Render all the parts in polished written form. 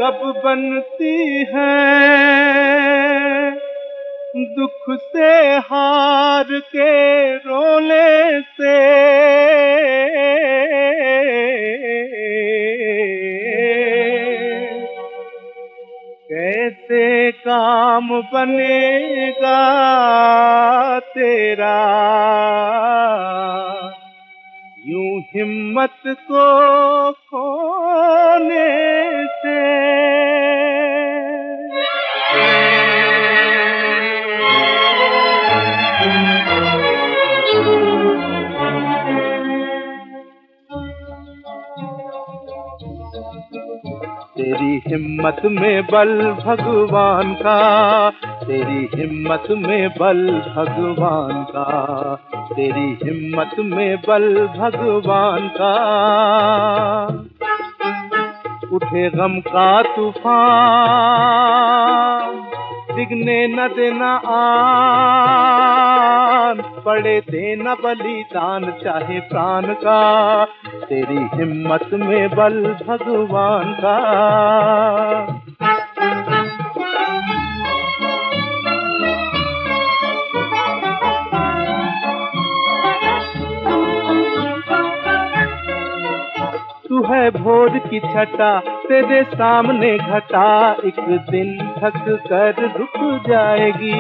कब बनती है दुख से हार के रोने से। कैसे काम बनेगा तेरा यूं हिम्मत को खोने से। तेरी हिम्मत में बल भगवान का, तेरी हिम्मत में बल भगवान का, तेरी हिम्मत में बल भगवान का। उठे गम का तूफान डिगने न देना आन, पड़े देना बलिदान चाहे प्राण का। तेरी हिम्मत में बल भगवान का। तू है भोर की छटा तेरे सामने घटा, एक दिन थक कर रुक जाएगी।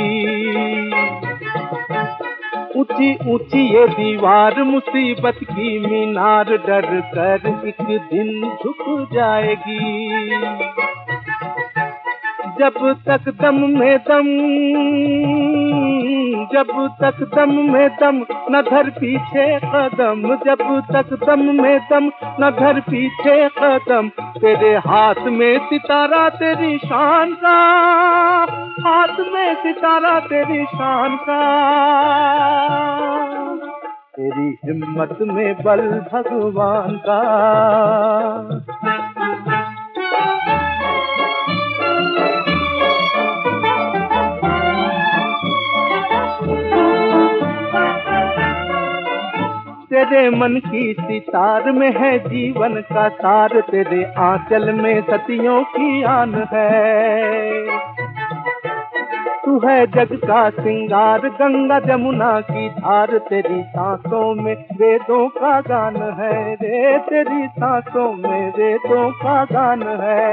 ऊंची ऊंची ये दीवार मुसीबत की मीनार, डर कर एक दिन झुक जाएगी। जब तक दम में दम, जब तक दम में दम न धर पीछे कदम, जब तक दम में दम न धर पीछे कदम। तेरे हाथ में सितारा तेरी शान का, हाथ में सितारा तेरी शान का। तेरी हिम्मत में बल भगवान का। तेरे मन की सितार में है जीवन का सार, तेरे आंचल में सतियों की आन है। तू है जग का सिंगार गंगा जमुना की धार, तेरी सांसों में वेदों का गान है रे, तेरी सांसों में वेदों का गान है।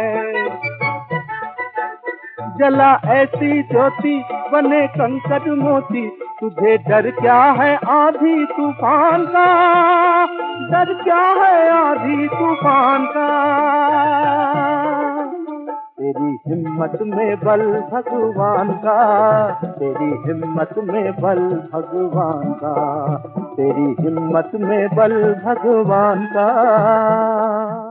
जला ऐसी ज्योति बने कंकड़ मोती, तुझे डर क्या है आंधी तूफान का, डर क्या है आंधी तूफान का। तेरी हिम्मत में बल भगवान का, तेरी हिम्मत में बल भगवान का, तेरी हिम्मत में बल भगवान का।